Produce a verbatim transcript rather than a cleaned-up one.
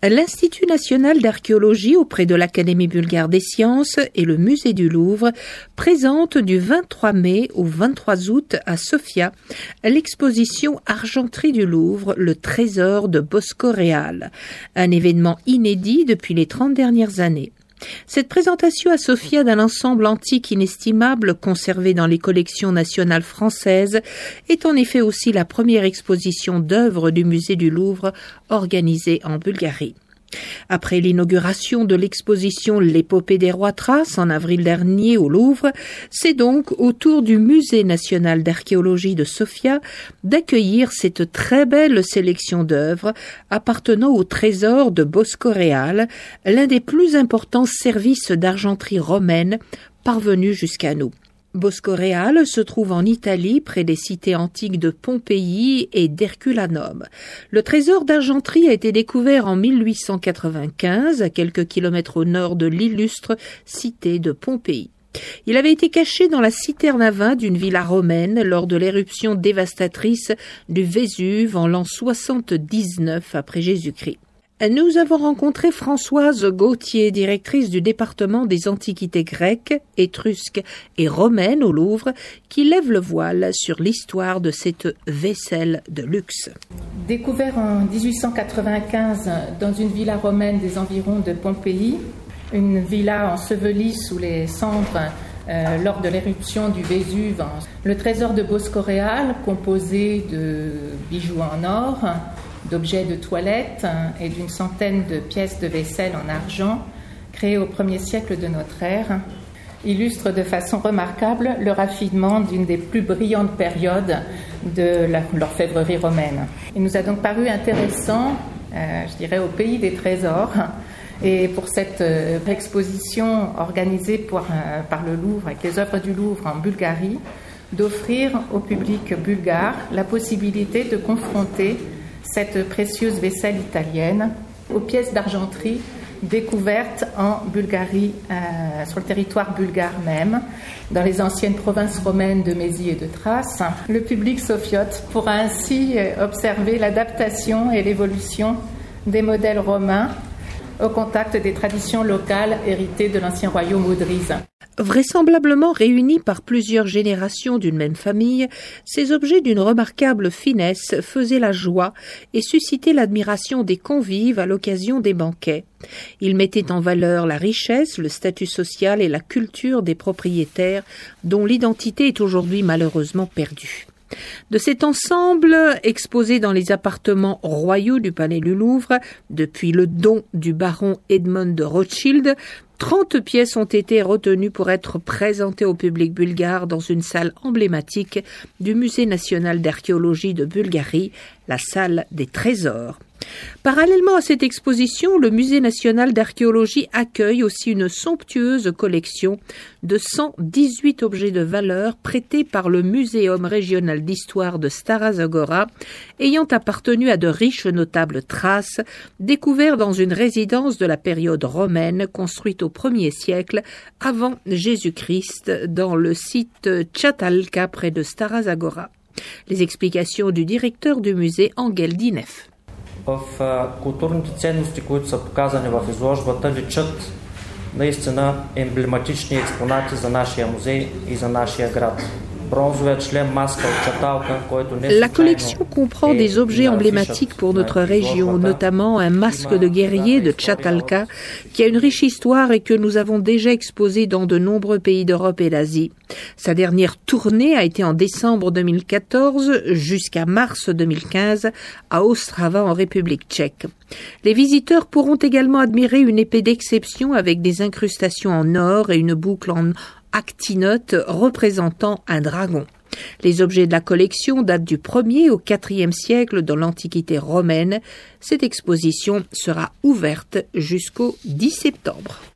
L'Institut national d'archéologie auprès de l'Académie bulgare des sciences et le musée du Louvre présentent du vingt-trois mai au vingt-trois août à Sofia l'exposition Argenterie du Louvre, le trésor de Bosco-Réal, un événement inédit depuis les trente dernières années. Cette présentation à Sofia d'un ensemble antique inestimable conservé dans les collections nationales françaises est en effet aussi la première exposition d'œuvres du musée du Louvre organisée en Bulgarie. Après l'inauguration de l'exposition L'épopée des rois thraces en avril dernier au Louvre, c'est donc au tour du Musée national d'archéologie de Sofia d'accueillir cette très belle sélection d'œuvres appartenant au trésor de Bosco-Réal, l'un des plus importants services d'argenterie romaine parvenus jusqu'à nous. Bosco-Réal se trouve en Italie, près des cités antiques de Pompéi et d'Herculanum. Le trésor d'argenterie a été découvert en mille huit cent quatre-vingt-quinze, à quelques kilomètres au nord de l'illustre cité de Pompéi. Il avait été caché dans la citerne à vin d'une villa romaine lors de l'éruption dévastatrice du Vésuve en l'an soixante-dix-neuf après Jésus-Christ. Nous avons rencontré Françoise Gauthier, directrice du département des antiquités grecques, étrusques et romaines au Louvre, qui lève le voile sur l'histoire de cette vaisselle de luxe. Découvert en dix-huit cent quatre-vingt-quinze dans une villa romaine des environs de Pompéi, une villa ensevelie sous les cendres euh, lors de l'éruption du Vésuve, le trésor de Bosco-Réal, composé de bijoux en or, d'objets de toilette et d'une centaine de pièces de vaisselle en argent créées au premier siècle de notre ère, illustre de façon remarquable le raffinement d'une des plus brillantes périodes de la, l'orfèvrerie romaine. Il nous a donc paru intéressant, euh, je dirais, au pays des trésors, et pour cette euh, exposition organisée pour, euh, par le Louvre avec les œuvres du Louvre en Bulgarie, d'offrir au public bulgare la possibilité de confronter cette précieuse vaisselle italienne aux pièces d'argenterie découvertes en Bulgarie, euh, sur le territoire bulgare même, dans les anciennes provinces romaines de Mésie et de Thrace. Le public sofiote pourra ainsi observer l'adaptation et l'évolution des modèles romains au contact des traditions locales héritées de l'ancien royaume oudrisse. Vraisemblablement réunis par plusieurs générations d'une même famille, ces objets d'une remarquable finesse faisaient la joie et suscitaient l'admiration des convives à l'occasion des banquets. Ils mettaient en valeur la richesse, le statut social et la culture des propriétaires dont l'identité est aujourd'hui malheureusement perdue. De cet ensemble, exposé dans les appartements royaux du Palais du Louvre, depuis le don du baron Edmond de Rothschild, trente pièces ont été retenues pour être présentées au public bulgare dans une salle emblématique du Musée national d'archéologie de Bulgarie, la salle des trésors. Parallèlement à cette exposition, le Musée national d'archéologie accueille aussi une somptueuse collection de cent dix-huit objets de valeur prêtés par le Muséum régional d'histoire de Stara Zagora, ayant appartenu à de riches notables thraces, découverts dans une résidence de la période romaine construite au premier siècle avant Jésus-Christ dans le site Čatalka près de Stara Zagora. Les explications du directeur du musée Angel Dinef. В културните ценности, които са показани в изложбата, личат наистина емблематични експонати за нашия музей и за нашия град. La collection comprend des objets emblématiques pour notre région, notamment un masque de guerrier de Čatalka qui a une riche histoire et que nous avons déjà exposé dans de nombreux pays d'Europe et d'Asie. Sa dernière tournée a été en décembre deux mille quatorze jusqu'à mars deux mille quinze à Ostrava en République tchèque. Les visiteurs pourront également admirer une épée d'exception avec des incrustations en or et une boucle en actinote représentant un dragon. Les objets de la collection datent du premier au quatrième siècle dans l'Antiquité romaine. Cette exposition sera ouverte jusqu'au dix septembre.